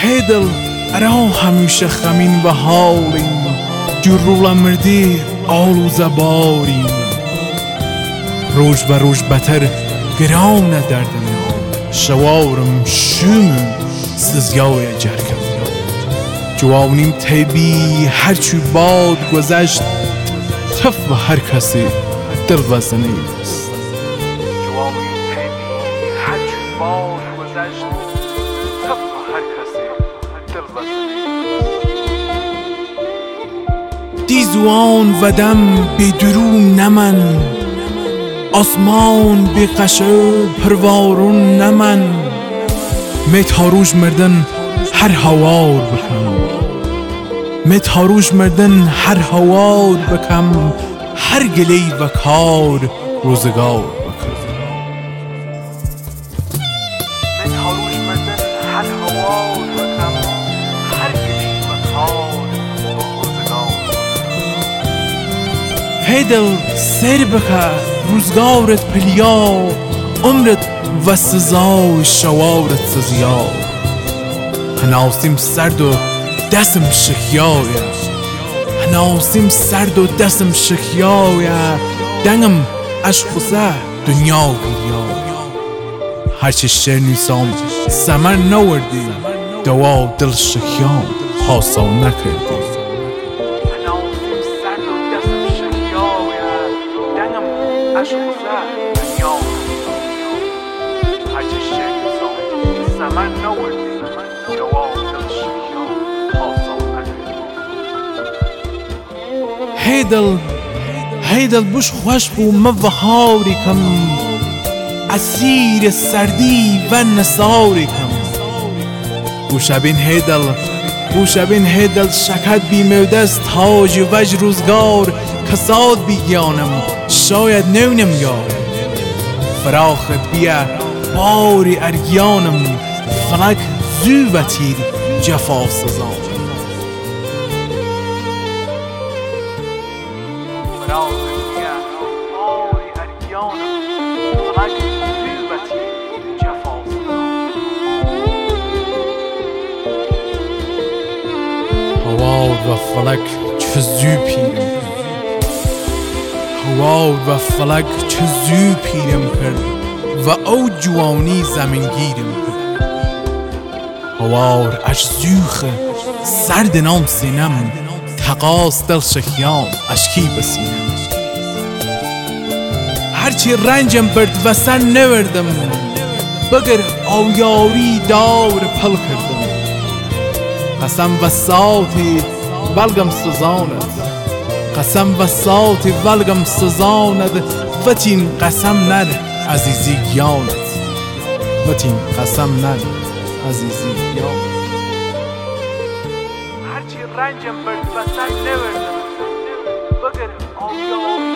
هی دل ارا همیشه خمین و حالیم جرول مردی آلوزه باریم روش و روش بتر گران دردم شوارم شومم سزیای جرگم جوانیم تیبی هرچی باد گذشت تف و هر کسی دل وزنی است جوانیم تیبی هرچی باد گذشت تف و هر کسی دل وزنی دیزوان و دم بی درون نمن آسمان بی قشه پروارون نمن متاروش مردن هر هوار بکم متاروش مردن هر هوار بکم هر گلی و کار روزگار بکم متاروش مردن هر هوار بکم هر گلی و کار روزگار هی دل سر بکه روزگارت پلیا عمرت و سزای شوارت سزیا هناسیم سرد و دستم شکیایه هناسیم سرد و دستم شکیایه دنگم عشقوزه دنیا گریا هرچی شعر نیسام سمر نوردی دوا دل شکیام حاصل نکردی عشقوزه دنیا هرچی شعر نیسام سمر نوردی دوا دل شکیام حاصل نکردی هی دل بوش خوش بو موهاری کم اسیر سردی و نساری کم بوشبین هی دل شکد بی مودست تاج و وج روزگار کساد بی گیانم شاید نونم یا فراخت بیا باری ارگیانم فلک زو و تیر جفا سزان هوا و فلک چه زو پیرم هوا و فلک چه زو پیرم کرد و او جوانی زمین گیرم کرد هوار اش زوخه سرد نام سینم تقاس دل شکیام اشکی بسینم هرچی رنجم برد و سر نوردم بگر آیاری دار پل کردم قسم و ساتی ولگم سزاند قسم و ساتی ولگم سزاند وطین قسم نر عزیزی گیانت وطین قسم نر عزیزی گیانت هرچی رنجم برد و سر نوردم بگر آیاری